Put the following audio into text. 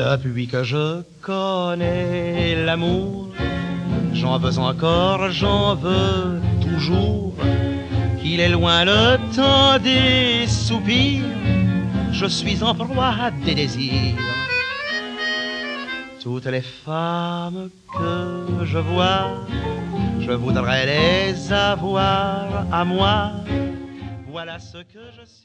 Depuis que je connais l'amour, j'en veux encore, j'en veux toujours. Qu'il est loin le temps des soupirs, je suis en proie à des désirs. Toutes les femmes que je vois, je voudrais les avoir à moi. Voilà ce que je suis.